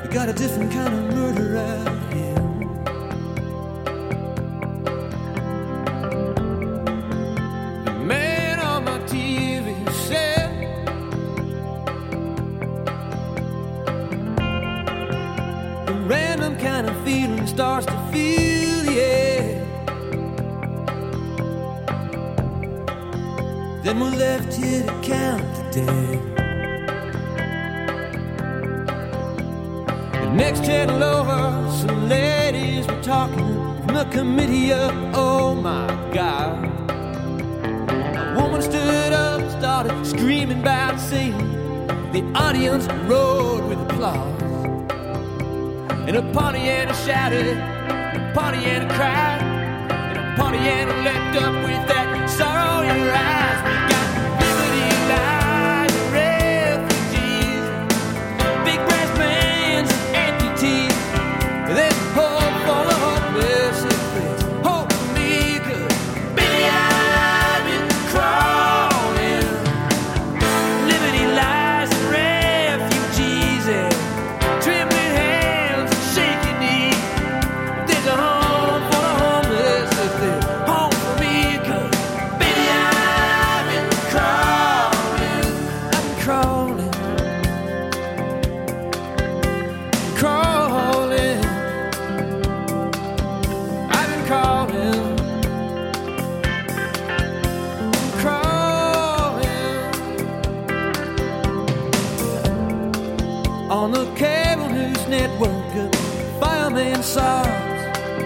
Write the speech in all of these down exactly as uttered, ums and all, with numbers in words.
got a different kind of murder out here. The man on my T V said a random kind of feeling starts to feel the air. Then we're left here to count the days. Next channel over, some ladies were talking from the committee up. Oh my God. A woman stood up, started screaming about Satan. The audience roared with applause. And a Pollyanna shouted, a Pollyanna cried, and a Pollyanna leapt up with that sorrow in her eyes. We got liberty, lies, refugees, big brass bands, amputees. There's hope for the hopeless. There's hope for me, 'cause baby, I've been crawling. Liberty, lies, and refugees, and trembling hands and shaking knees. There's a home for the homeless. There's home for me, 'cause baby, I've been crawling. I've been crawling, crawling. I've been crawling, crawling. On the cable news network, a fireman sobs.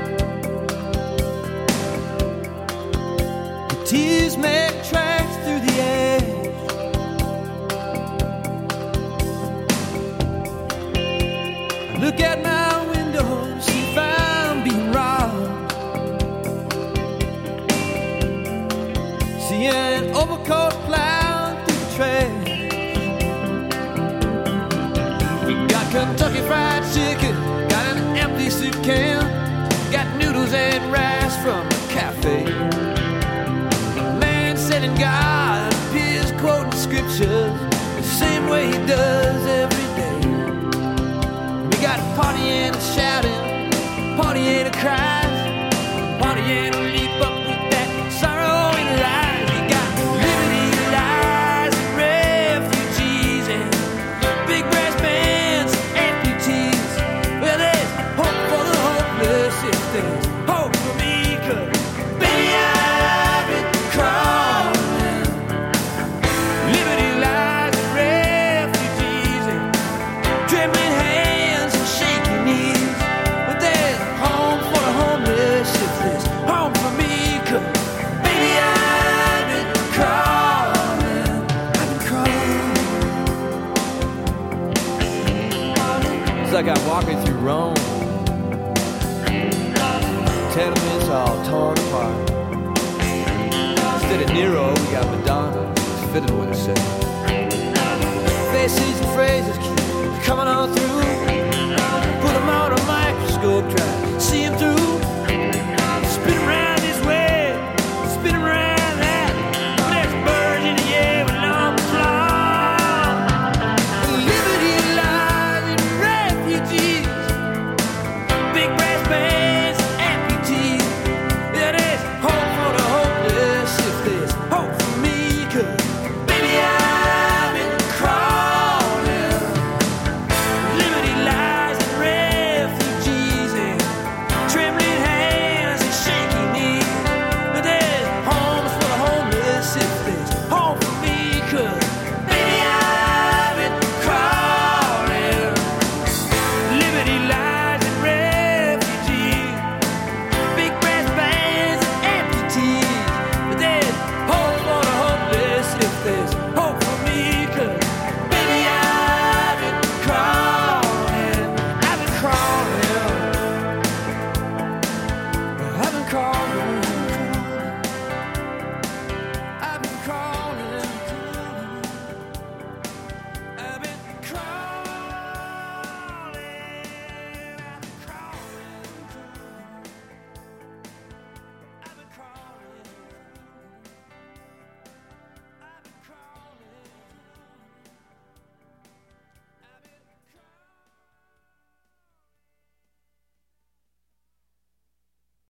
The tears make tracks through the air. I look out my window and see if I'm being robbed. See an overcoat plowed through the trash. We got Kentucky Fried Chicken, got an empty soup can, got noodles and rice from a cafe. A man selling God appears quoting scriptures the same way he does every day. We got Pollyanna shouting, Pollyanna cries, Pollyanna leap up with that sorrow in her eyes. We got liberty, lies, and refugees, and big brass bands, amputees. Well, there's hope for the hopeless. If there's hope for me, 'cause baby, I've been crawling. Liberty, lies, and refugees, and trembling hands and shaking knees. But there's home for the homeless. If there's home for me, 'cause baby, I've been crawling. I've been crawling. It's like I'm walking through Rome. Tenements all torn apart. Instead of Nero, we got Madonna, fiddling with herself. Faces and phrases keep coming on through. Put them on a microscope, try see them through